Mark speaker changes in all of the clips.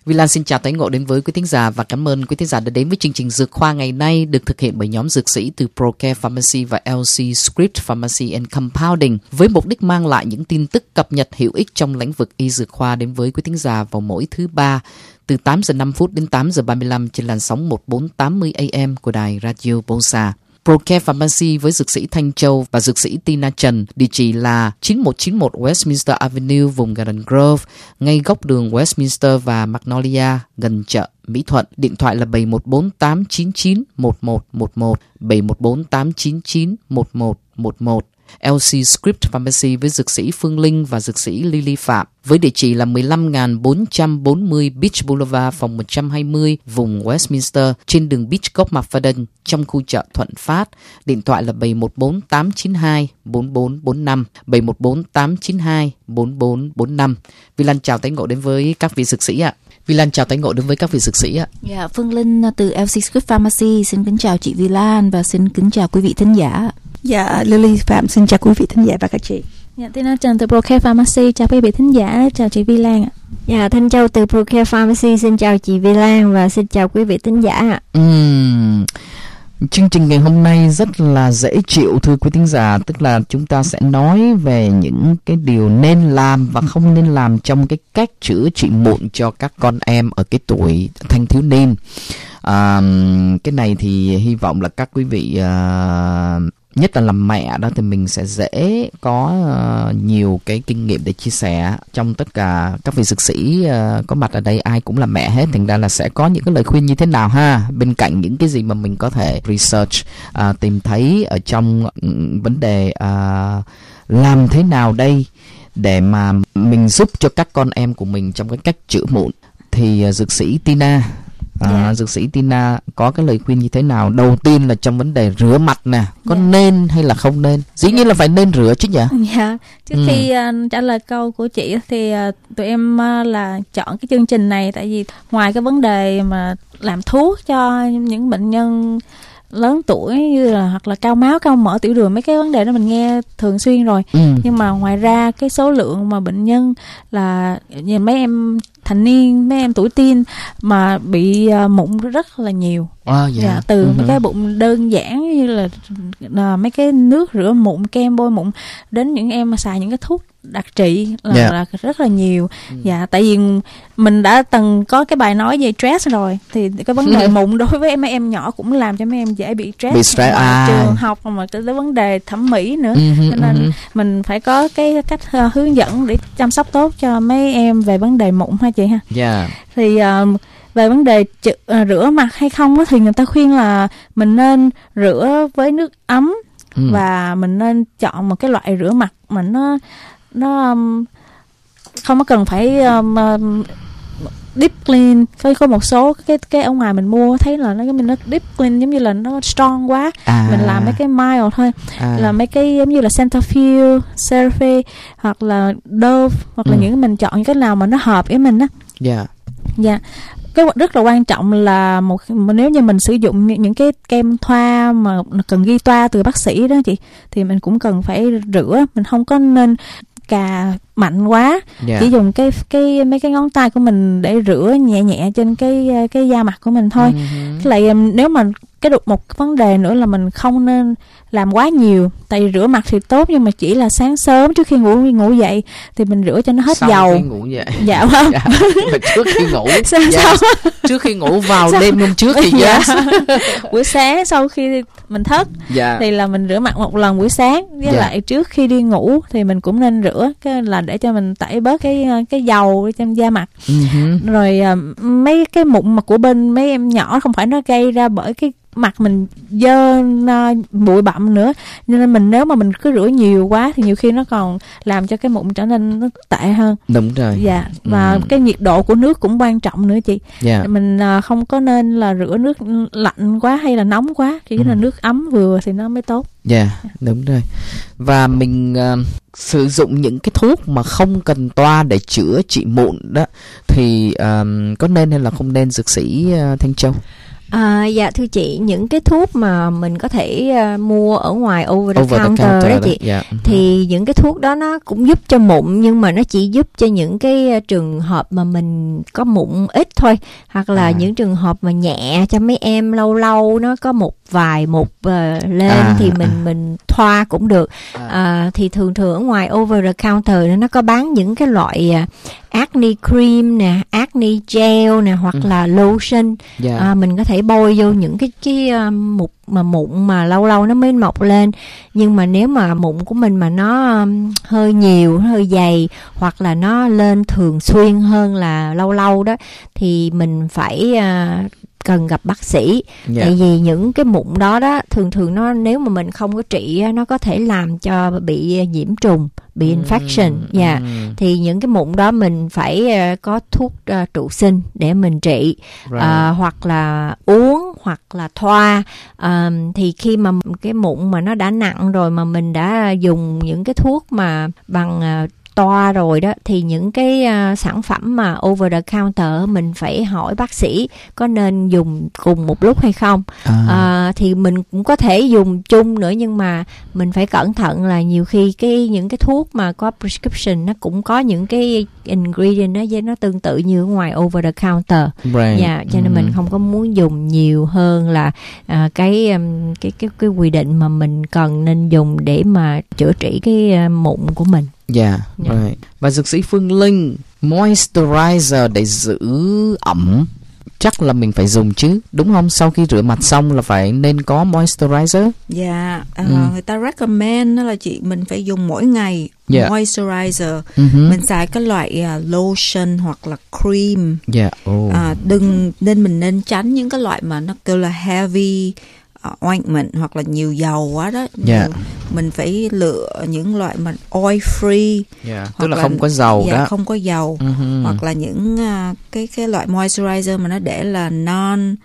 Speaker 1: Vi Lan xin chào tái ngộ đến với quý thính giả và cảm ơn quý thính giả đã đến với chương trình Dược Khoa ngày nay được thực hiện bởi nhóm dược sĩ từ ProCare Pharmacy và LC Script Pharmacy and Compounding với mục đích mang lại những tin tức cập nhật hữu ích trong lĩnh vực y dược khoa đến với quý thính giả vào mỗi thứ ba từ 8 giờ 5 phút đến 8 giờ 35 trên làn sóng 1480 AM của đài Radio Bosa. ProCare Pharmacy với dược sĩ Thanh Châu và dược sĩ Tina Trần, địa chỉ là 9191 Westminster Avenue, vùng Garden Grove, ngay góc đường Westminster và Magnolia, gần chợ Mỹ Thuận. Điện thoại là 714-899-1111, 714-899-1111. LC Script Pharmacy với dược sĩ Phương Linh và dược sĩ Lily Phạm với địa chỉ là 15.440 Beach Boulevard, phòng 120, vùng Westminster, trên đường Beach Cove McFadden, trong khu chợ Thuận Phát. Điện thoại là 714-892-4445, 714-892-4445. Vi Lan chào tái ngộ đến với các vị dược sĩ ạ. Vi Lan chào tái ngộ đến với các vị dược sĩ ạ.
Speaker 2: Dạ, Phương Linh từ LC Script Pharmacy xin kính chào chị Vi Lan và xin kính chào quý vị thính giả.
Speaker 3: Dạ, Lily Phạm xin chào quý vị thính giả và các chị.
Speaker 4: Dạ, Tina Trần từ ProCare Pharmacy chào quý vị thính giả, chào chị Vi Lan ạ.
Speaker 5: Dạ, Thanh Châu từ ProCare Pharmacy xin chào chị Vi Lan và xin chào quý vị thính giả ạ.
Speaker 1: Chương trình ngày hôm nay rất là dễ chịu thưa quý thính giả, tức là chúng ta sẽ nói về những cái điều nên làm và không nên làm trong cái cách chữa trị mụn cho các con em ở cái tuổi thanh thiếu niên. Cái này thì hy vọng là các quý vị nhất là làm mẹ đó thì mình sẽ dễ có nhiều cái kinh nghiệm để chia sẻ. Trong tất cả các vị dược sĩ có mặt ở đây ai cũng là mẹ hết, thành ra là sẽ có những cái lời khuyên như thế nào ha, bên cạnh những cái gì mà mình có thể research tìm thấy ở trong vấn đề làm thế nào đây để mà mình giúp cho các con em của mình trong cái cách chữa mụn. Thì dược sĩ Tina dược sĩ Tina có cái lời khuyên như thế nào? Đầu tiên là trong vấn đề rửa mặt nè, có nên hay là không nên? Dĩ nhiên là phải nên rửa chứ nhỉ?
Speaker 4: Dạ, trước khi trả lời câu của chị thì tụi em là chọn cái chương trình này tại vì ngoài cái vấn đề mà làm thuốc cho những bệnh nhân lớn tuổi như là hoặc là cao máu, cao mỡ, tiểu đường, mấy cái vấn đề đó mình nghe thường xuyên rồi. Nhưng mà ngoài ra cái số lượng mà bệnh nhân là mấy em thành niên, mấy em tuổi teen mà bị mụn rất là nhiều. Dạ, từ mấy cái bụng đơn giản như là mấy cái nước rửa mụn, kem bôi mụn, đến những em mà xài những cái thuốc đặc trị là rất là nhiều. Dạ, tại vì mình đã từng có cái bài nói về stress rồi, thì cái vấn đề mụn đối với mấy em nhỏ cũng làm cho mấy em dễ bị stress trường học, mà cái vấn đề thẩm mỹ nữa. Cho nên mình phải có cái cách hướng dẫn để chăm sóc tốt cho mấy em về vấn đề mụn ha chị ha. Thì về vấn đề rửa mặt hay không thì người ta khuyên là mình nên rửa với nước ấm và mình nên chọn một cái loại rửa mặt mà nó không có cần phải deep clean. Có một số cái ở ngoài mình mua thấy là nó deep clean giống như là nó strong quá. Mình làm mấy cái mild thôi, là mấy cái giống như là Cetaphil, CeraVe hoặc là Dove, hoặc là những mình chọn những cái nào mà nó hợp với mình á. Dạ. Cái rất là quan trọng là nếu như mình sử dụng những cái kem thoa mà cần ghi toa từ bác sĩ đó chị, thì mình cũng cần phải rửa. Mình không có nên cà mạnh quá, chỉ dùng mấy cái ngón tay của mình để rửa nhẹ nhẹ trên cái da mặt của mình thôi. Lại nếu mà một vấn đề nữa là mình không nên làm quá nhiều, tại vì rửa mặt thì tốt nhưng mà chỉ là sáng sớm trước khi ngủ dậy thì mình rửa cho nó hết dầu.
Speaker 1: Sau khi ngủ dậy.
Speaker 4: Dạ không?
Speaker 1: Trước khi ngủ.
Speaker 4: Trước
Speaker 1: khi ngủ vào đêm hôm trước thì
Speaker 4: buổi sáng sau khi mình thức thì là mình rửa mặt một lần buổi sáng, với lại trước khi đi ngủ thì mình cũng nên rửa, cái là để cho mình tẩy bớt cái dầu trên da mặt. Rồi mấy cái mụn mà của bên mấy em nhỏ không phải nó gây ra bởi cái mặt mình dơ bụi bặm nữa, nên mình nếu mà mình cứ rửa nhiều quá thì nhiều khi nó còn làm cho cái mụn trở nên nó tệ hơn.
Speaker 1: Đúng rồi.
Speaker 4: Dạ. Và cái nhiệt độ của nước cũng quan trọng nữa chị. Mình không có nên là rửa nước lạnh quá hay là nóng quá, chỉ là nước ấm vừa thì nó mới tốt.
Speaker 1: Đúng rồi. Và mình sử dụng những cái thuốc mà không cần toa để chữa trị mụn đó thì có nên hay là không nên, dược sĩ Thanh Châu?
Speaker 5: Dạ thưa chị, những cái thuốc mà mình có thể mua ở ngoài over the counter đó chị, thì những cái thuốc đó nó cũng giúp cho mụn, nhưng mà nó chỉ giúp cho những cái trường hợp mà mình có mụn ít thôi, hoặc là những trường hợp mà nhẹ, cho mấy em lâu lâu nó có một vài mụn lên thì mình thoa cũng được. Thì thường thường ở ngoài over the counter nó có bán những cái loại acne cream nè, acne gel nè, hoặc là lotion. Mình có thể bôi vô những cái mụn mà lâu lâu nó mới mọc lên. Nhưng mà nếu mà mụn của mình mà nó hơi nhiều, hơi dày, hoặc là nó lên thường xuyên hơn là lâu lâu đó, thì mình phải cần gặp bác sĩ. Tại vì những cái mụn đó thường nó, nếu mà mình không có trị, nó có thể làm cho bị nhiễm trùng, bị infection. Thì những cái mụn đó mình phải có thuốc trụ sinh để mình trị, hoặc là uống, hoặc là thoa. Thì khi mà cái mụn mà nó đã nặng rồi, mà mình đã dùng những cái thuốc mà bằng toa rồi đó, thì những cái sản phẩm mà over the counter mình phải hỏi bác sĩ có nên dùng cùng một lúc hay không. Thì mình cũng có thể dùng chung nữa, nhưng mà mình phải cẩn thận là nhiều khi những cái thuốc mà có prescription nó cũng có những cái ingredient nó tương tự như ở ngoài over the counter. Cho nên mình không có muốn dùng nhiều hơn là cái quy định mà mình cần nên dùng để mà chữa trị cái mụn của mình.
Speaker 1: Và dược sĩ Phương Linh, moisturizer để giữ ẩm chắc là mình phải dùng chứ, đúng không? Sau khi rửa mặt xong là phải nên có moisturizer.
Speaker 3: Người ta recommend đó là mình phải dùng mỗi ngày moisturizer. Mình xài cái loại lotion hoặc là cream. Mình nên tránh những cái loại mà nó kêu là heavy ointment hoặc là nhiều dầu quá đó. Mình phải lựa những loại mà oil free,
Speaker 1: tức là không có dầu đó,
Speaker 3: không có dầu. Hoặc là những cái loại moisturizer mà nó để là non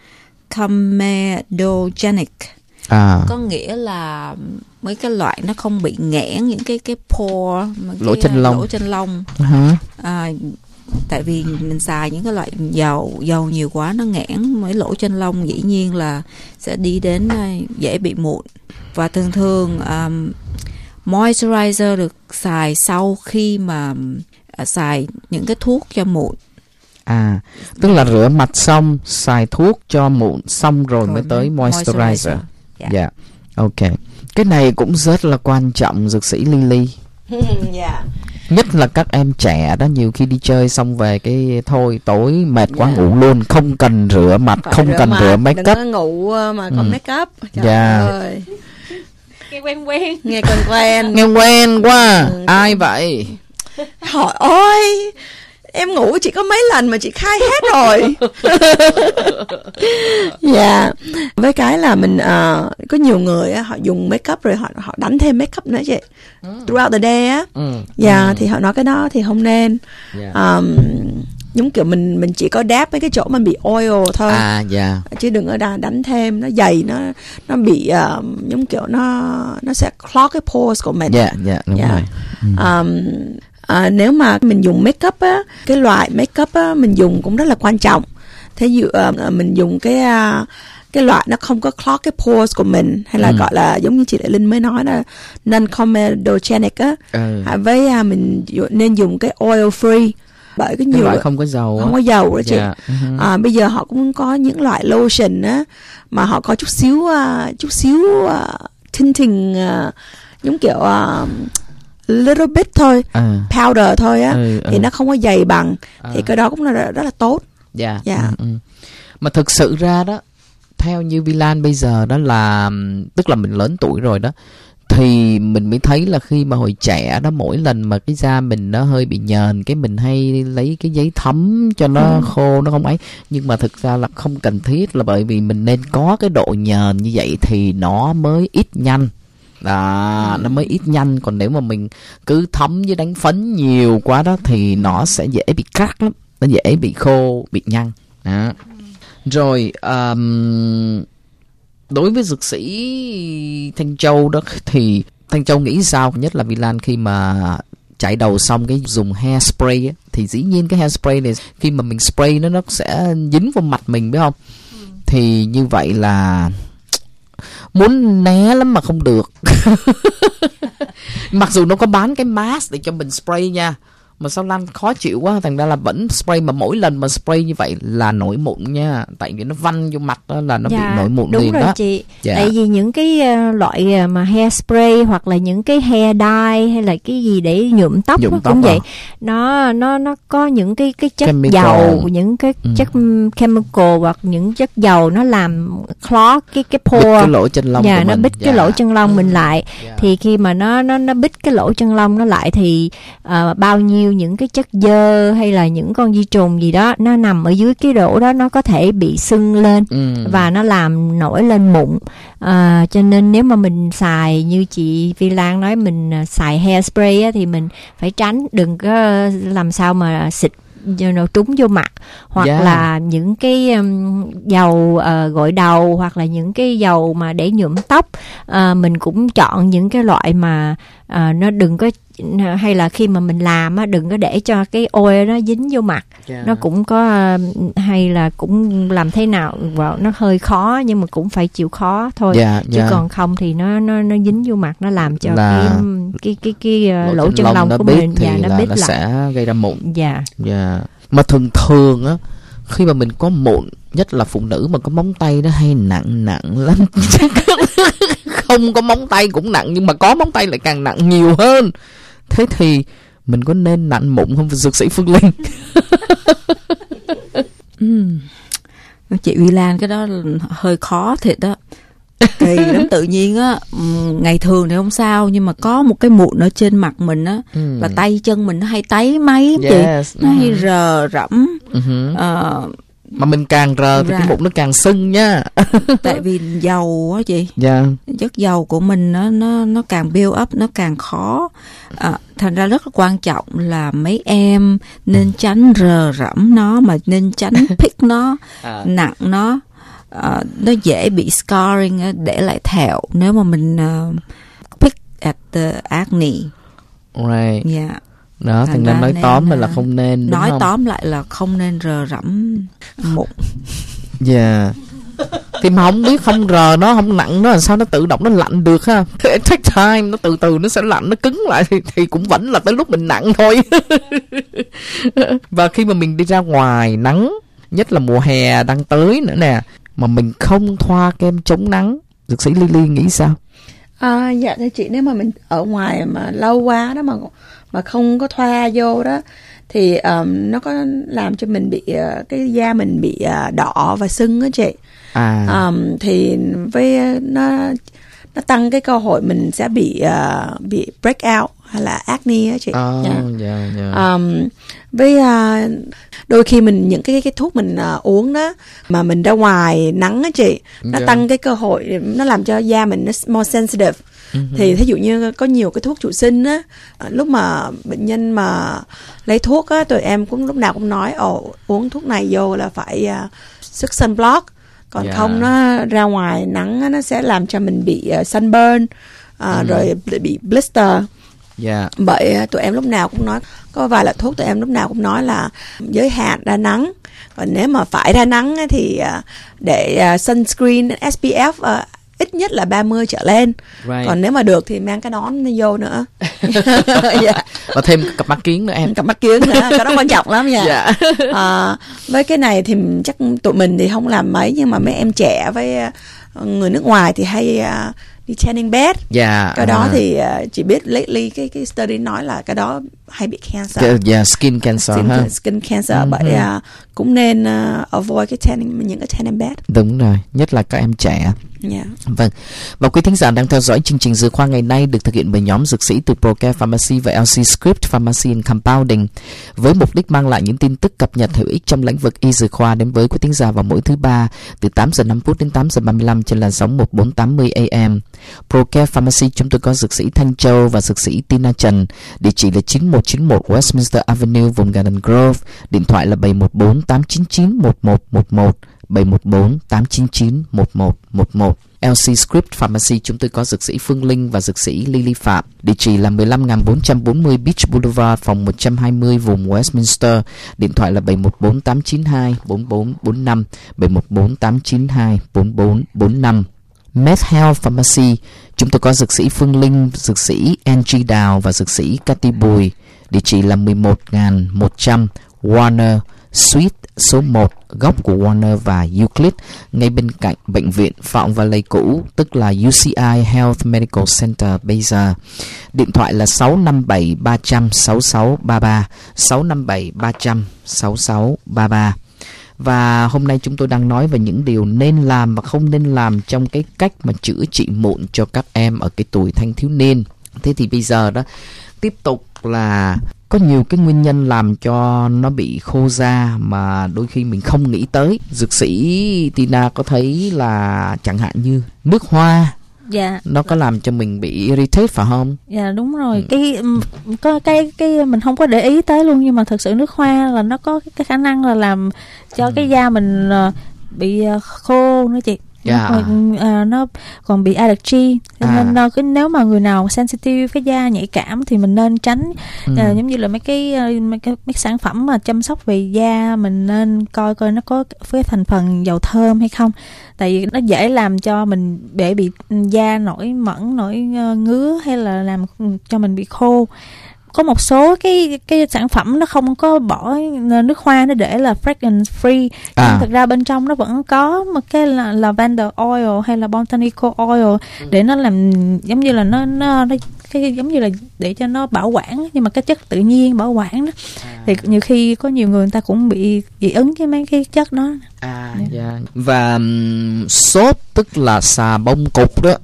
Speaker 3: comedogenic, có nghĩa là mấy cái loại nó không bị nghẽn những cái pore,
Speaker 1: lỗ chân lông.
Speaker 3: Tại vì mình xài những cái loại dầu nhiều quá, nó nghẽn mấy lỗ chân lông, dĩ nhiên là sẽ đi đến dễ bị mụn. Và thường moisturizer được xài sau khi mà xài những cái thuốc cho mụn.
Speaker 1: Tức là rửa mặt xong xài thuốc cho mụn xong rồi mới tới moisturizer. Ok, cái này cũng rất là quan trọng, dược sĩ Lily. Nhất là các em trẻ đó, nhiều khi đi chơi xong về cái thôi tối mệt quá ngủ luôn, không cần rửa mặt, không cần rửa make up.
Speaker 3: Đừng có ngủ mà còn make up. Trời ơi.
Speaker 4: Nghe quen.
Speaker 1: Nghe quen quá. Ai vậy?
Speaker 3: Trời ơi, em ngủ chỉ có mấy lần mà chị khai hết rồi. Với cái là mình có nhiều người họ dùng make up rồi họ đánh thêm make up nữa chị, throughout the day á. Thì họ nói cái đó thì không nên. Giống kiểu mình chỉ có đáp mấy cái chỗ mà bị oil thôi, chứ đừng ở đánh thêm, nó dày, nó bị giống kiểu nó sẽ clog cái pores của mình.
Speaker 1: Đúng rồi.
Speaker 3: Nếu mà mình dùng make up á, cái loại make up á mình dùng cũng rất là quan trọng. Thế dụ mình dùng cái loại nó không có clog cái pores của mình, hay là gọi là giống như chị Lệ Linh mới nói là non comedogenic á. Với mình nên dùng cái oil free, bởi cái nhiều
Speaker 1: loại không có dầu
Speaker 3: đó chị. Bây giờ họ cũng có những loại lotion á mà họ có chút xíu tinting, giống kiểu little bit thôi, powder thôi á, thì nó không có dày bằng, thì cái đó cũng là rất là tốt.
Speaker 1: Mà thực sự ra đó, theo như Vi-Lan bây giờ đó là, tức là mình lớn tuổi rồi đó, thì mình mới thấy là khi mà hồi trẻ đó, mỗi lần mà cái da mình nó hơi bị nhờn, cái mình hay lấy cái giấy thấm cho nó khô, nó không ấy. Nhưng mà thực ra là không cần thiết, là bởi vì mình nên có cái độ nhờn như vậy thì nó mới ít nhanh. Nó mới ít nhanh. Còn nếu mà mình cứ thấm với đánh phấn nhiều quá đó thì nó sẽ dễ bị crack lắm, nó dễ bị khô, bị nhăn đó. Rồi đối với dược sĩ Thanh Châu đó, thì Thanh Châu nghĩ sao? Nhất là Vi-Lan khi mà chải đầu xong cái dùng hairspray á, thì dĩ nhiên cái hairspray này khi mà mình spray nó sẽ dính vào mặt mình, biết không? thì như vậy là muốn né lắm mà không được. Mặc dù nó có bán cái mask để cho mình spray nha, mà sao Lan khó chịu quá, thành ra là vẫn spray, mà mỗi lần mà spray như vậy là nổi mụn nha, tại vì nó văng vô mặt đó là nó bị nổi mụn
Speaker 5: đúng
Speaker 1: liền
Speaker 5: rồi
Speaker 1: đó.
Speaker 5: Chị. Tại vì những cái loại mà hair spray hoặc là những cái hair dye hay là cái gì để nhuộm tóc cũng vậy, nó có những cái chất chemical, dầu, những cái chất chemical hoặc những chất dầu nó làm clog cái pore,
Speaker 1: bít cái lỗ chân lông của
Speaker 5: nó
Speaker 1: mình.
Speaker 5: bít cái lỗ chân lông mình lại. Thì khi mà nó bít cái lỗ chân lông nó lại thì bao nhiêu những cái chất dơ hay là những con vi trùng gì đó nó nằm ở dưới cái lỗ đó, nó có thể bị sưng lên và nó làm nổi lên mụn. Cho nên nếu mà mình xài như chị Vi Lan nói, mình xài hairspray á, thì mình phải tránh, đừng có làm sao mà xịt nó trúng vô mặt, hoặc là những cái dầu gội đầu, hoặc là những cái dầu mà để nhuộm tóc. Mình cũng chọn những cái loại mà nó đừng có, hay là khi mà mình làm á, đừng có để cho cái oil nó dính vô mặt. Nó cũng có, hay là cũng làm thế nào nó hơi khó, nhưng mà cũng phải chịu khó thôi. Chứ còn không thì nó dính vô mặt, nó làm cho cái lỗ chân lông của mình
Speaker 1: thì
Speaker 5: nó bít
Speaker 1: nó
Speaker 5: lại,
Speaker 1: sẽ gây ra mụn. Mà thường á, khi mà mình có mụn, nhất là phụ nữ mà có móng tay nó hay nặng lắm. Không có móng tay cũng nặng, nhưng mà có móng tay lại càng nặng nhiều hơn. Thế thì mình có nên nặn mụn không, dược sĩ Phương Linh?
Speaker 6: Chị Vi Lan, cái đó hơi khó thiệt đó. Kỳ lắm. Tự nhiên á, ngày thường thì không sao, nhưng mà có một cái mụn ở trên mặt mình á, là tay chân mình nó hay tấy máy chị, nó hay rờ rẫm.
Speaker 1: Mà mình càng rờ thì cái mụn nó càng sưng nha.
Speaker 6: Tại vì dầu á chị, chất dầu của mình nó càng build up, nó càng khó. Thành ra rất là quan trọng là mấy em nên tránh rờ rẫm nó, mà nên tránh pick nó, nặng nó. Nó dễ bị scarring, để lại thẹo nếu mà mình pick at the acne.
Speaker 1: Đó, thành ra nói tóm là không nên,
Speaker 6: nói không? Tóm lại là không nên rờ rẫm mụn.
Speaker 1: Thì mà không biết, không rờ nó, không nặng nó, làm sao nó tự động nó lạnh được ha? Take time, nó từ từ nó sẽ lạnh, nó cứng lại thì cũng vẫn là tới lúc mình nặng thôi. Và khi mà mình đi ra ngoài nắng, nhất là mùa hè đang tới nữa nè, mà mình không thoa kem chống nắng, dược sĩ Lily nghĩ sao?
Speaker 3: Dạ thưa chị, nếu mà mình ở ngoài mà lâu quá đó mà không có thoa vô đó, thì nó có làm cho mình bị cái da mình bị đỏ và sưng á chị. Thì với nó tăng cái cơ hội mình sẽ bị break out hay là acne á chị. Với đôi khi mình những cái thuốc mình uống đó mà mình ra ngoài nắng á chị, nó tăng cái cơ hội, nó làm cho da mình nó more sensitive. Thì thí dụ như có nhiều cái thuốc trụ sinh á, lúc mà bệnh nhân mà lấy thuốc á, tụi em cũng lúc nào cũng nói uống thuốc này vô là phải sức sunblock, còn không nó ra ngoài nắng á, nó sẽ làm cho mình bị sunburn, rồi bị blister. Bởi tụi em lúc nào cũng nói, có vài loại thuốc tụi em lúc nào cũng nói là giới hạn ra nắng, còn nếu mà phải ra nắng thì để sunscreen SPF ít nhất là 30 trở lên. Còn nếu mà được thì mang cái nón nó vô nữa.
Speaker 1: Và thêm cặp mắt kiến nữa em.
Speaker 3: Cặp mắt kiến nữa, cái đó quan trọng lắm nha. Với cái này thì chắc tụi mình thì không làm mấy, nhưng mà mấy em trẻ với người nước ngoài thì hay đi tanning bed. Cái đó thì chỉ biết lately cái study nói là cái đó hay bị cancer.
Speaker 1: Skin cancer.
Speaker 3: Skin cancer. Bởi cũng nên avoid những cái tanning bed.
Speaker 1: Đúng rồi, nhất là các em trẻ. Vâng. Và quý thính giả đang theo dõi chương trình Dược Khoa ngày nay được thực hiện bởi nhóm dược sĩ từ ProCare Pharmacy và LC Script Pharmacy and Compounding, với mục đích mang lại những tin tức cập nhật hữu ích trong lĩnh vực y dược khoa đến với quý thính giả vào mỗi thứ ba từ 8 giờ 5 phút đến 8 giờ 35 trên làn sóng 1480 AM. ProCare Pharmacy chúng tôi có dược sĩ Thanh Châu và dược sĩ Tina Trần, địa chỉ là 9191 Westminster Avenue, vùng Garden Grove, điện thoại là 714 899 1111, 714 899 1111. LC Script Pharmacy chúng tôi có dược sĩ Phương Linh và dược sĩ Lily Phạm. Địa chỉ là 15440 Beach Boulevard, phòng 120, vùng Westminster. Điện thoại là 714 892 4445, 714 892 4445. Med Health Pharmacy chúng tôi có dược sĩ Phương Linh, dược sĩ Angie Đào và dược sĩ Cathy Bùi. Địa chỉ là 11100 Warner Suite số 1, góc của Warner và Euclid, ngay bên cạnh bệnh viện Fountain Valley cũ, tức là UCI Health Medical Center bây giờ. Điện thoại là 657 300 6633, 657 300 6633. Và hôm nay chúng tôi đang nói về những điều nên làm và không nên làm trong cái cách mà chữa trị mụn cho các em ở cái tuổi thanh thiếu niên. Thế thì bây giờ đó, tiếp tục là có nhiều cái nguyên nhân làm cho nó bị khô da mà đôi khi mình không nghĩ tới. Dược sĩ Tina có thấy là chẳng hạn như nước hoa,
Speaker 4: dạ,
Speaker 1: nó có làm cho mình bị irritate phải không?
Speaker 4: Dạ đúng rồi. Cái mình không có để ý tới luôn, nhưng mà thực sự nước hoa là nó có cái khả năng là làm cho cái da mình bị khô nữa chị. Nó còn bị allergy, nên nếu mà người nào sensitive, cái da nhạy cảm thì mình nên tránh. Giống như là mấy cái sản phẩm mà chăm sóc về da, mình nên coi nó có cái thành phần dầu thơm hay không, tại vì nó dễ làm cho mình để bị da nổi mẩn, nổi ngứa, hay là làm cho mình bị khô. Có một số cái sản phẩm nó không có bỏ nước hoa, nó để là fragrance free, nhưng thực ra bên trong nó vẫn có một cái là lavender oil hay là botanical oil để nó làm giống như là nó cái giống như là để cho nó bảo quản, nhưng mà cái chất tự nhiên bảo quản đó. Thì nhiều khi có nhiều người ta cũng bị dị ứng với mấy cái chất đó.
Speaker 1: Và sốt tức là xà bông cục đó.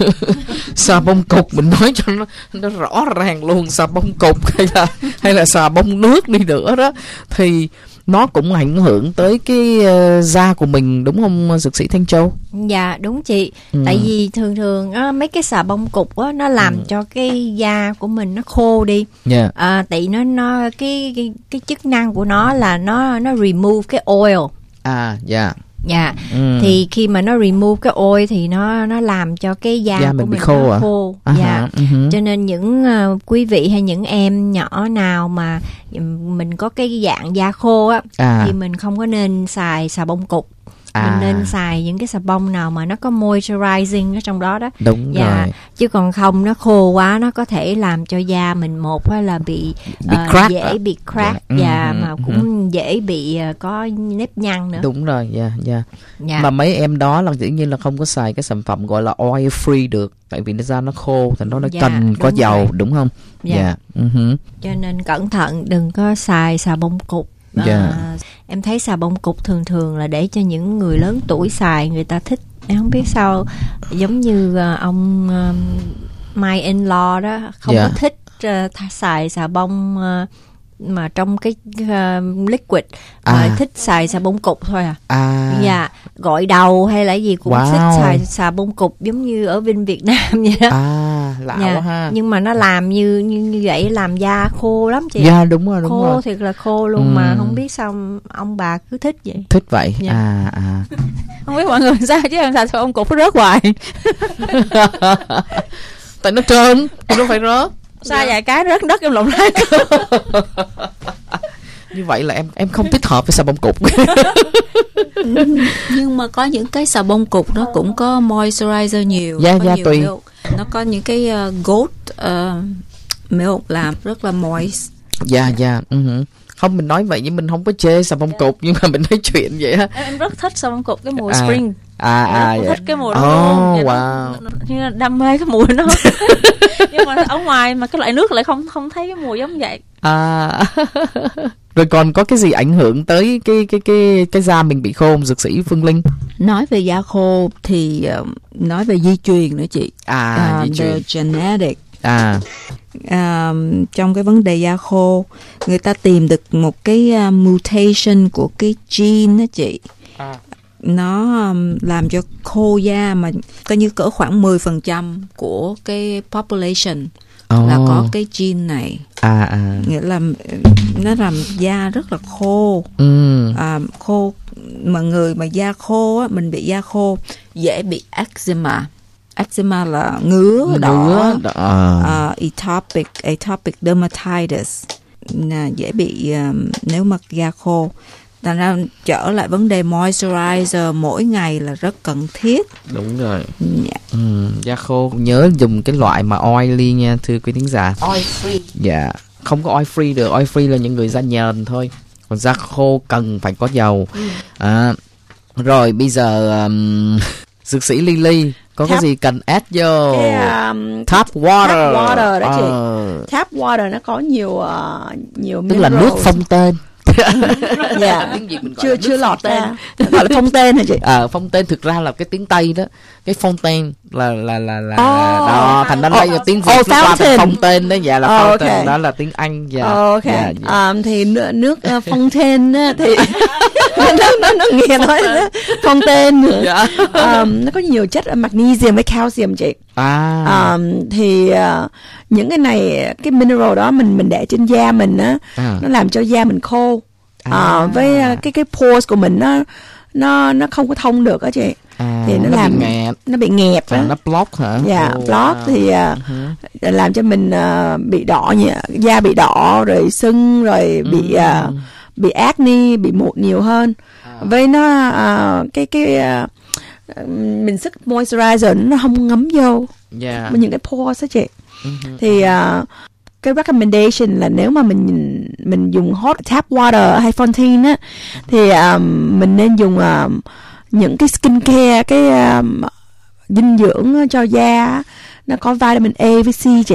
Speaker 1: Xà bông cục mình nói cho nó rõ ràng luôn, xà bông cục hay là xà bông nước đi nữa đó, thì nó cũng ảnh hưởng tới cái da của mình, đúng không dược sĩ Thanh Châu?
Speaker 5: Dạ đúng chị. Tại vì thường mấy cái xà bông cục á, nó làm cho cái da của mình nó khô đi. Tại nó cái chức năng của nó là nó remove cái oil. Thì khi mà nó remove cái oil thì nó làm cho cái da của mình khô, nó khô. Cho nên những quý vị hay những em nhỏ nào mà mình có cái dạng da khô á, thì mình không có nên xài xà bông cục. Mình nên xài những cái xà bông nào mà nó có moisturizing ở trong đó đó.
Speaker 1: Đúng rồi.
Speaker 5: Chứ còn không nó khô quá, nó có thể làm cho da mình một là bị crack, dễ bị crack, mà cũng dễ bị có nếp nhăn nữa.
Speaker 1: Đúng rồi, Mà mấy em đó là dĩ nhiên là không có xài cái sản phẩm gọi là oil free được, tại vì da nó khô thì nó cần có dầu rồi. Đúng không?
Speaker 5: Cho nên cẩn thận, đừng có xài xà bông cục. Em thấy xà bông cục thường là để cho những người lớn tuổi xài, người ta thích. Em không biết sao, giống như ông my in-law đó không có thích xài xà bông mà trong cái liquid, mà thích xài xà bông cục thôi gội đầu hay là gì cũng thích xài xà bông cục, giống như ở bên Việt Nam vậy đó.
Speaker 1: Lạ quá ha.
Speaker 5: Nhưng mà nó làm như vậy làm da khô lắm chị.
Speaker 1: Đúng rồi.
Speaker 5: Khô thiệt là khô luôn. Mà không biết sao ông bà cứ thích vậy.
Speaker 1: Thích vậy.
Speaker 4: Không biết mọi người sao chứ em xài xà bông cục nó rớt hoài.
Speaker 1: Tại nó trơn thì nó phải rớt.
Speaker 4: Sao vài cái rớt đất em lộn lại.
Speaker 1: Như vậy là em không thích hợp với xà bông cục.
Speaker 6: Nhưng mà có những cái xà bông cục nó cũng có moisturizer nhiều.
Speaker 1: Tùy.
Speaker 6: Nó có những cái gold milk làm rất là moist.
Speaker 1: Không, mình nói vậy nhưng mình không có chê xà bông cục, nhưng mà mình nói chuyện vậy á.
Speaker 4: Em rất thích xà bông cục cái mùa spring. Thích cái mùa đó luôn. Như là đam mê cái mùi nó. Nhưng mà ở ngoài mà cái loại nước lại không thấy cái mùi giống vậy.
Speaker 1: Rồi còn có cái gì ảnh hưởng tới cái da mình bị khô không, dược sĩ Phương Linh?
Speaker 6: Nói về da khô thì nói về di truyền nữa chị. Di truyền. Genetic. Trong cái vấn đề da khô, người ta tìm được một cái mutation của cái gene đó chị. Nó làm cho khô da, mà coi như cỡ khoảng 10% của cái population là có cái gene này. Nghĩa là nó làm da rất là khô. Khô mà người mà da khô á, mình bị da khô dễ bị eczema. Eczema là ngứa đỏ. Atopic dermatitis, dễ bị nếu mà da khô. Thành ra trở lại vấn đề moisturizer mỗi ngày là rất cần thiết.
Speaker 1: Đúng rồi. Da khô nhớ dùng cái loại mà oily nha thưa quý thính giả.
Speaker 6: Oil free.
Speaker 1: Dạ, không có oil free được. Oil free là những người da nhờn thôi. Còn da khô cần phải có dầu. Rồi bây giờ dược sĩ Lily có cái gì cần add vô? Tap water.
Speaker 3: Tap water đó chị. Tap water nó có nhiều
Speaker 1: tức là nước phong tên.
Speaker 3: Dạ, chưa lọt ra. Gọi là phong tên hả chị?
Speaker 1: Phong tên thực ra là cái tiếng Tây đó. Cái phong tên là đó, thành ra đây là tiếng Việt qua phong tên đó, dạ là phong tên, đó là tiếng Anh. Dạ.
Speaker 3: Thì nước phong tên thì nó nghe nói phong tên nữa. Nó có nhiều chất magnesium với calcium chị. Thì những cái này, cái mineral đó mình để trên da mình á, nó làm cho da mình khô. Với cái pores của mình nó không có thông được á chị. Thì nó làm nó bị nghẹt á.
Speaker 1: Nó block hả?
Speaker 3: Dạ, block thì làm cho mình bị đỏ, da bị đỏ rồi sưng rồi bị acne, bị mụn nhiều hơn. Với nó mình sức moisturizer nó không ngấm vô những cái pores á chị. Thì cái recommendation là nếu mà mình dùng hot tap water hay Fontaine á, thì mình nên dùng những cái skincare, cái dinh dưỡng cho da, nó có vitamin A với C chị.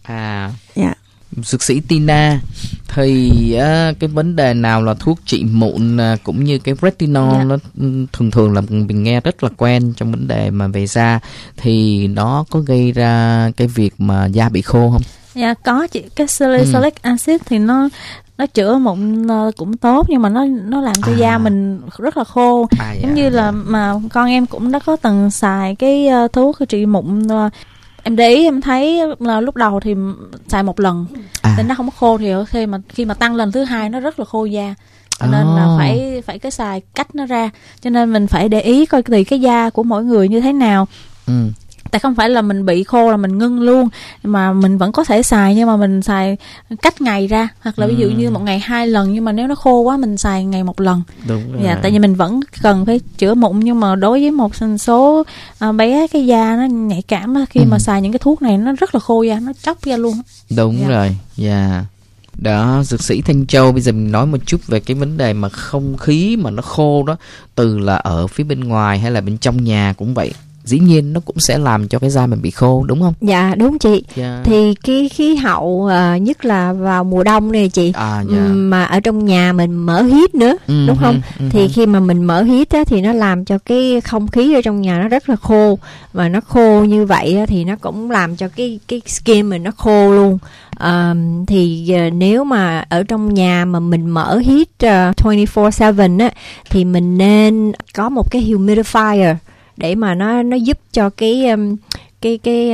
Speaker 1: Dược sĩ Tina, thì cái vấn đề nào là thuốc trị mụn cũng như cái retinol nó thường là mình nghe rất là quen trong vấn đề mà về da, thì nó có gây ra cái việc mà da bị khô không?
Speaker 4: Dạ có chị. Cái salicylic acid thì nó chữa mụn cũng tốt, nhưng mà nó làm cho da mình rất là khô. Giống như là mà con em cũng đã có từng xài cái thuốc trị mụn. Em để ý em thấy là lúc đầu thì xài một lần nên nó không có khô, thì khi mà tăng lần thứ hai nó rất là khô da. Cho nên là phải cái xài cách nó ra. Cho nên mình phải để ý coi tùy cái da của mỗi người như thế nào. Tại không phải là mình bị khô là mình ngưng luôn, mà mình vẫn có thể xài, nhưng mà mình xài cách ngày ra, hoặc là ví dụ như một ngày 2 lần, nhưng mà nếu nó khô quá mình xài ngày 1 lần.
Speaker 1: Đúng rồi.
Speaker 4: Dạ, tại vì mình vẫn cần phải chữa mụn, nhưng mà đối với một số bé cái da nó nhạy cảm đó, khi mà xài những cái thuốc này nó rất là khô da, nó chóc da luôn.
Speaker 1: Đúng rồi. Đó, dược sĩ Thanh Châu, bây giờ mình nói một chút về cái vấn đề mà không khí mà nó khô đó, từ là ở phía bên ngoài hay là bên trong nhà cũng vậy. Dĩ nhiên nó cũng sẽ làm cho cái da mình bị khô, đúng không?
Speaker 5: Dạ đúng chị. Thì cái khí hậu nhất là vào mùa đông này chị, mà ở trong nhà mình mở heat nữa, đúng không? Thì khi mà mình mở heat á, thì nó làm cho cái không khí ở trong nhà nó rất là khô, và nó khô như vậy á, thì nó cũng làm cho cái skin mình nó khô luôn. Thì nếu mà ở trong nhà mà mình mở heat 24/7 á, thì mình nên có một cái humidifier để mà nó giúp cho cái khí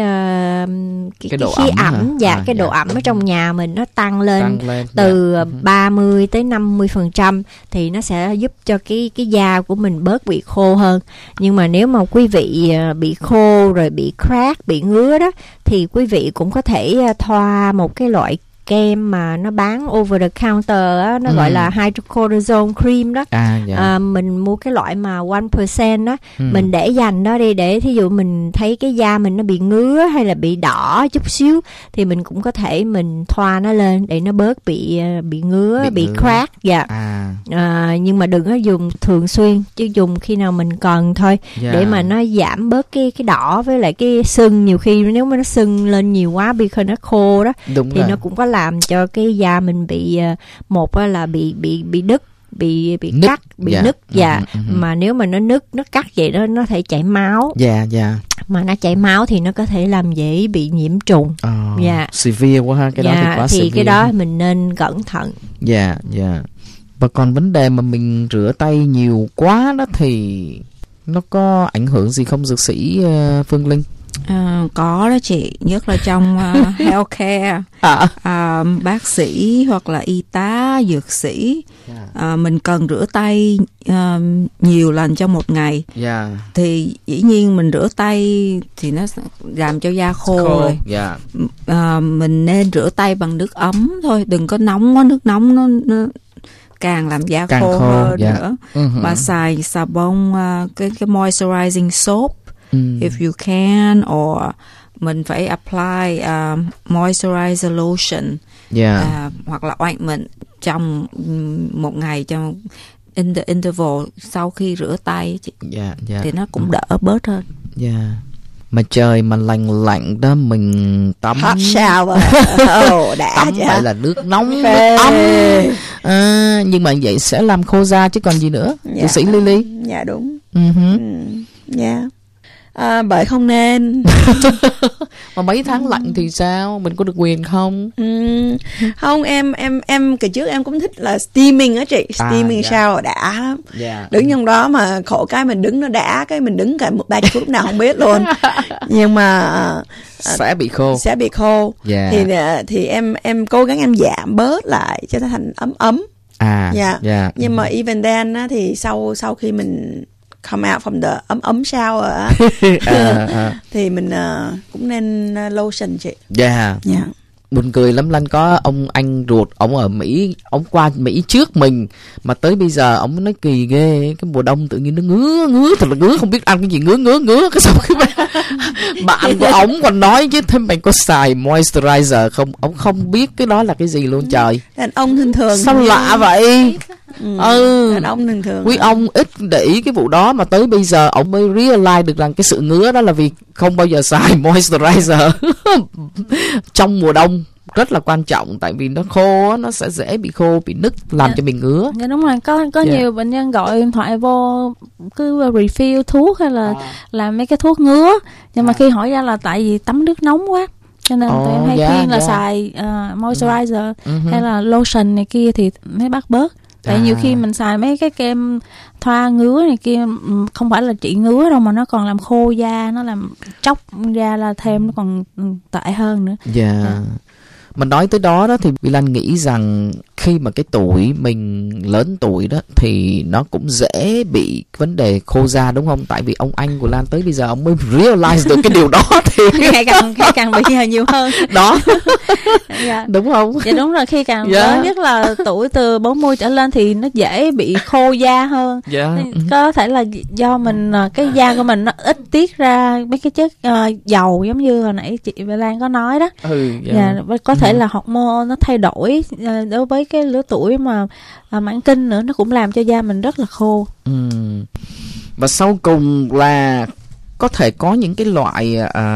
Speaker 5: ẩm cái độ ẩm ở trong nhà mình nó tăng lên từ 30 tới 50%, thì nó sẽ giúp cho cái da của mình bớt bị khô hơn. Nhưng mà nếu mà quý vị bị khô rồi bị crack, bị ngứa đó, thì quý vị cũng có thể thoa một cái loại kem mà nó bán over the counter á, nó gọi là hydrocortisone cream đó. Mình mua cái loại mà 1% đó, mình để dành đó đi, để thí dụ mình thấy cái da mình nó bị ngứa hay là bị đỏ chút xíu, thì mình cũng có thể mình thoa nó lên để nó bớt bị ngứa, bị crack. Nhưng mà đừng có dùng thường xuyên, chứ dùng khi nào mình cần thôi, để mà nó giảm bớt cái đỏ với lại cái sưng. Nhiều khi nếu mà nó sưng lên nhiều quá vì nó khô đó, thì nó cũng có làm cho cái da mình bị một là bị đứt, bị cắt, bị nứt. Mà nếu mà nó nứt, nó cắt vậy đó, nó thể chảy máu. Mà nó chảy máu thì nó có thể làm dễ bị nhiễm trùng.
Speaker 1: Severe quá ha, cái đó thì quá severe.
Speaker 5: Thì cái đó mình nên cẩn thận.
Speaker 1: Và còn vấn đề mà mình rửa tay nhiều quá đó, thì nó có ảnh hưởng gì không dược sĩ Phương Linh?
Speaker 6: Có đó chị, nhất là trong healthcare, bác sĩ hoặc là y tá, dược sĩ, mình cần rửa tay nhiều lần trong một ngày. Thì dĩ nhiên mình rửa tay thì nó làm cho da khô rồi. Mình nên rửa tay bằng nước ấm thôi, đừng có nóng quá, nước nóng nó càng làm da khô hơn nữa. Và xài xà bông, cái moisturizing soap if you can, or mình phải apply moisturizer lotion, hoặc là ointment trong một ngày, trong in the interval sau khi rửa tay, thì nó cũng đỡ bớt hơn.
Speaker 1: Mà trời mà lạnh lạnh đó, mình tắm
Speaker 3: hot shower, đã
Speaker 1: tắm phải là nước nóng, nước ấm. Nhưng mà vậy sẽ làm khô da chứ còn gì nữa. Dược sĩ Lily.
Speaker 3: Dạ đúng. Bởi không nên.
Speaker 1: Mà mấy tháng lạnh thì sao? Mình có được quyền không?
Speaker 3: Không, em kỳ trước em cũng thích là steaming á chị. Steaming shower đã lắm. Đứng trong đó mà khổ cái mình đứng nó đã, cái mình đứng cả 30 phút nào không biết luôn. Nhưng mà
Speaker 1: sẽ bị khô.
Speaker 3: Thì em cố gắng em giảm bớt lại cho nó thành ấm. Nhưng mà even then á, thì sau khi mình come out from the ấm shower thì mình cũng nên lotion chị.
Speaker 1: Buồn cười lắm, Lanh có ông anh ruột, ông ở Mỹ, ông qua Mỹ trước mình mà tới bây giờ ông nói kỳ ghê, cái mùa đông tự nhiên nó ngứa thật là ngứa, không biết ăn cái gì ngứa cái xong cái bạn của ông còn nói chứ thêm mày có xài moisturizer không, ông không biết cái đó là cái gì luôn. Trời,
Speaker 3: đàn ông thường
Speaker 1: sao lạ vậy.
Speaker 3: Đàn ông thường
Speaker 1: quý ông ít để ý cái vụ đó, mà tới bây giờ ông mới realize được rằng cái sự ngứa đó là vì không bao giờ xài moisturizer trong mùa đông. Rất là quan trọng, tại vì nó khô, nó sẽ dễ bị khô, bị nứt, làm cho mình ngứa.
Speaker 4: Đúng rồi, có nhiều bệnh nhân gọi điện thoại vô cứ refill thuốc hay là làm mấy cái thuốc ngứa, nhưng mà khi hỏi ra là tại vì tắm nước nóng quá, cho nên tụi em hay khuyên là xài moisturizer hay là lotion này kia thì mới bắt bớt. Tại nhiều khi mình xài mấy cái kem thoa ngứa này kia không phải là trị ngứa đâu, mà nó còn làm khô da, nó làm tróc da là thêm, nó còn tệ hơn nữa.
Speaker 1: Mà nói tới đó thì Vy Lan nghĩ rằng khi mà cái tuổi mình lớn tuổi đó thì nó cũng dễ bị vấn đề khô da, đúng không? Tại vì ông anh của Lan tới bây giờ ông mới realize được cái điều đó thì
Speaker 4: ngày càng bị nhiều hơn
Speaker 1: đó. Đúng không?
Speaker 4: Dạ đúng rồi, khi càng lớn, nhất là tuổi từ 40 trở lên thì nó dễ bị khô da hơn. Có thể là do mình cái da của mình nó ít tiết ra mấy cái chất dầu, giống như hồi nãy chị Vy Lan có nói đó. Có thể là hormone nó thay đổi đối với cái lứa tuổi mà mãn kinh nữa, nó cũng làm cho da mình rất là khô.
Speaker 1: Và sau cùng là có thể có những cái loại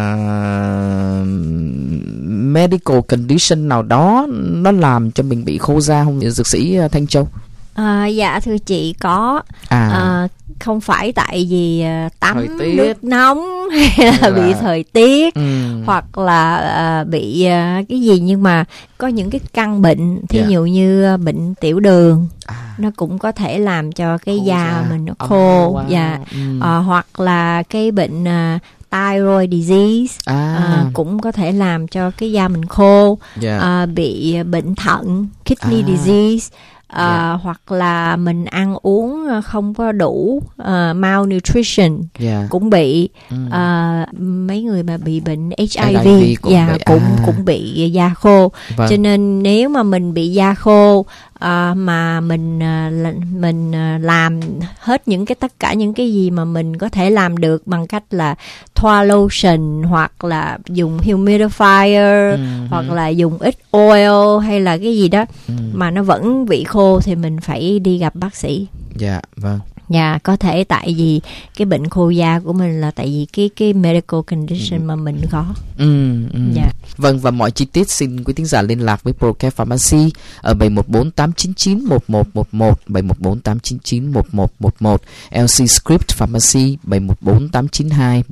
Speaker 1: medical condition nào đó nó làm cho mình bị khô da không, dược sĩ Thanh Châu?
Speaker 5: Dạ thưa chị, có. Không phải tại vì tắm nước nóng hay là bị thời tiết hoặc là bị cái gì, nhưng mà có những cái căn bệnh, thí dụ như bệnh tiểu đường, nó cũng có thể làm cho cái da mình nó khô. Hoặc là cái bệnh thyroid disease cũng có thể làm cho cái da mình khô. Bị bệnh thận, kidney disease, hoặc là mình ăn uống không có đủ, malnutrition cũng bị. Mấy người mà bị bệnh HIV cũng bị da khô. Cho nên nếu mà mình bị da khô mà mình làm hết những cái tất cả những cái gì mà mình có thể làm được bằng cách là thoa lotion hoặc là dùng humidifier hoặc là dùng ít oil hay là cái gì đó mà nó vẫn bị khô thì mình phải đi gặp bác sĩ. Dạ, có thể tại vì cái bệnh khô da của mình là tại vì cái medical condition mà mình có.
Speaker 1: Vâng, và mọi chi tiết xin quý thính giả liên lạc với Procare Pharmacy ở 714-899-1111, 714-899-1111, LC Script Pharmacy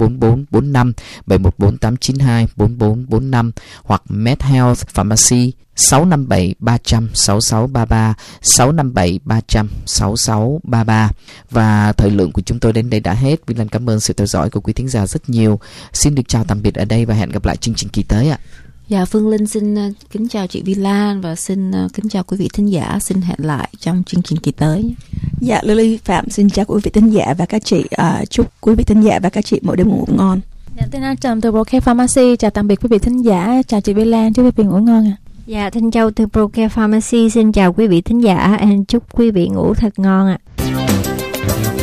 Speaker 1: 714-892-4445, 714-892-4445, hoặc MedHealth Pharmacy 657 300 6633, 657 300 6633. Và thời lượng của chúng tôi đến đây đã hết. Vy Lan cảm ơn sự theo dõi của quý thính giả rất nhiều. Xin được chào tạm biệt ở đây và hẹn gặp lại chương trình kỳ tới ạ.
Speaker 2: Dạ, Phương Linh xin kính chào chị Vy Lan và xin kính chào quý vị thính giả. Xin hẹn lại trong chương trình kỳ tới.
Speaker 3: Dạ, Lily Phạm xin chào quý vị thính giả và các chị. Chúc quý vị thính giả và các chị mỗi đêm ngủ ngon.
Speaker 4: Dạ, tên An Trầm từ Procare Pharmacy chào tạm biệt quý vị thính giả. Chào chị Vy Lan, chúc quý vị ngủ ngon ạ.
Speaker 5: Dạ, Thanh Châu từ Procare Pharmacy xin chào quý vị thính giả. Chúc quý vị ngủ thật ngon ạ.